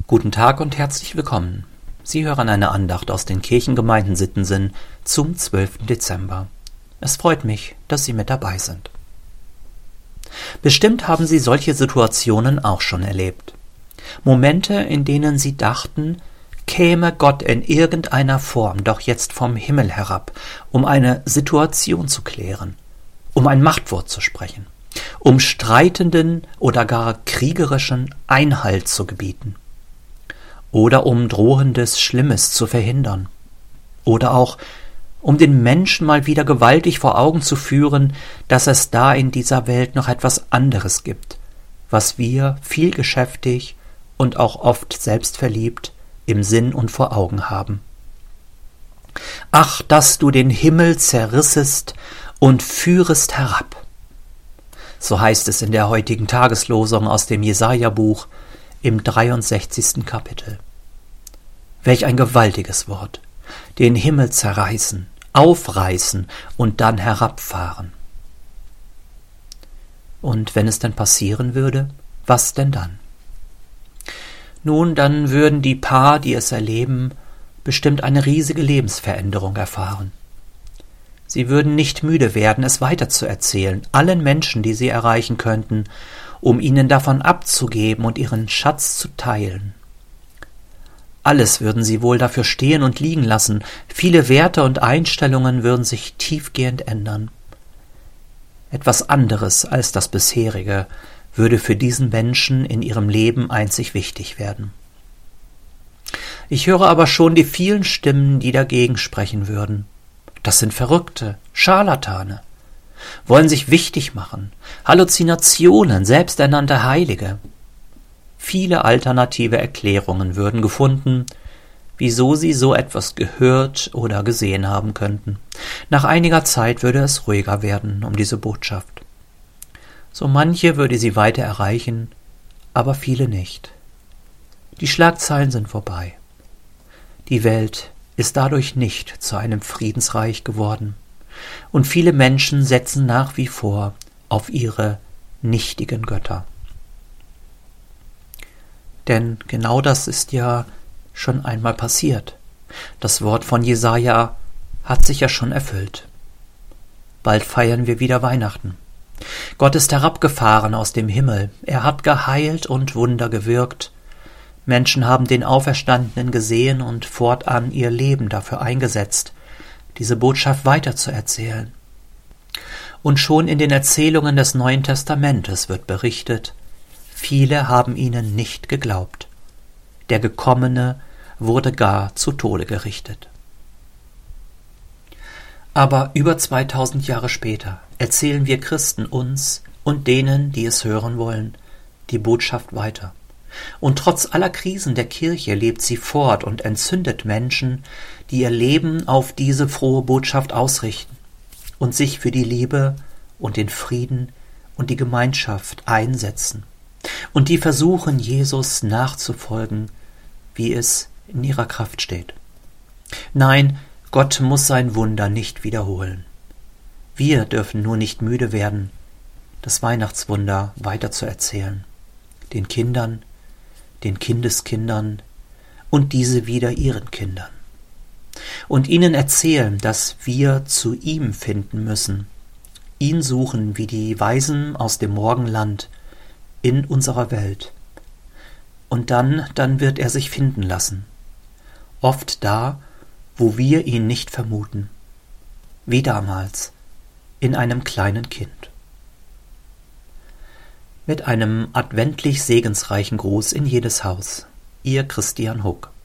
Guten Tag und herzlich willkommen. Sie hören eine Andacht aus den Kirchengemeinden Sittensen zum 12. Dezember. Es freut mich, dass Sie mit dabei sind. Bestimmt haben Sie solche Situationen auch schon erlebt. Momente, in denen Sie dachten, käme Gott in irgendeiner Form doch jetzt vom Himmel herab, um eine Situation zu klären, um ein Machtwort zu sprechen, um streitenden oder gar kriegerischen Einhalt zu gebieten. Oder um drohendes Schlimmes zu verhindern. Oder auch, um den Menschen mal wieder gewaltig vor Augen zu führen, dass es da in dieser Welt noch etwas anderes gibt, was wir vielgeschäftig und auch oft selbstverliebt im Sinn und vor Augen haben. Ach, dass du den Himmel zerrissest und führest herab. So heißt es in der heutigen Tageslosung aus dem Jesaja-Buch, im 63. Kapitel. Welch ein gewaltiges Wort. Den Himmel zerreißen, aufreißen und dann herabfahren. Und wenn es denn passieren würde, was denn dann? Nun, dann würden die Paar, die es erleben, bestimmt eine riesige Lebensveränderung erfahren. Sie würden nicht müde werden, es weiterzuerzählen, allen Menschen, die sie erreichen könnten, um ihnen davon abzugeben und ihren Schatz zu teilen. Alles würden sie wohl dafür stehen und liegen lassen, viele Werte und Einstellungen würden sich tiefgehend ändern. Etwas anderes als das bisherige würde für diesen Menschen in ihrem Leben einzig wichtig werden. Ich höre aber schon die vielen Stimmen, die dagegen sprechen würden. Das sind Verrückte, Scharlatane. Wollen sich wichtig machen, Halluzinationen, selbsternannte Heilige. Viele alternative Erklärungen würden gefunden, wieso sie so etwas gehört oder gesehen haben könnten. Nach einiger Zeit würde es ruhiger werden um diese Botschaft. So manche würde sie weiter erreichen, aber viele nicht. Die Schlagzeilen sind vorbei. Die Welt ist dadurch nicht zu einem Friedensreich geworden. Und viele Menschen setzen nach wie vor auf ihre nichtigen Götter. Denn genau das ist ja schon einmal passiert. Das Wort von Jesaja hat sich ja schon erfüllt. Bald feiern wir wieder Weihnachten. Gott ist herabgefahren aus dem Himmel. Er hat geheilt und Wunder gewirkt. Menschen haben den Auferstandenen gesehen und fortan ihr Leben dafür eingesetzt, diese Botschaft weiterzuerzählen. Und schon in den Erzählungen des Neuen Testamentes wird berichtet, viele haben ihnen nicht geglaubt. Der Gekommene wurde gar zu Tode gerichtet. Aber über 2000 Jahre später erzählen wir Christen uns und denen, die es hören wollen, die Botschaft weiter. Und trotz aller Krisen der Kirche lebt sie fort und entzündet Menschen, die ihr Leben auf diese frohe Botschaft ausrichten und sich für die Liebe und den Frieden und die Gemeinschaft einsetzen und die versuchen, Jesus nachzufolgen, wie es in ihrer Kraft steht. Nein, Gott muss sein Wunder nicht wiederholen. Wir dürfen nur nicht müde werden, das Weihnachtswunder weiterzuerzählen, den Kindern, den Kindeskindern und diese wieder ihren Kindern. Und ihnen erzählen, dass wir zu ihm finden müssen, ihn suchen wie die Weisen aus dem Morgenland in unserer Welt. Und dann wird er sich finden lassen, oft da, wo wir ihn nicht vermuten, wie damals in einem kleinen Kind. Mit einem adventlich segensreichen Gruß in jedes Haus. Ihr Christian Huck.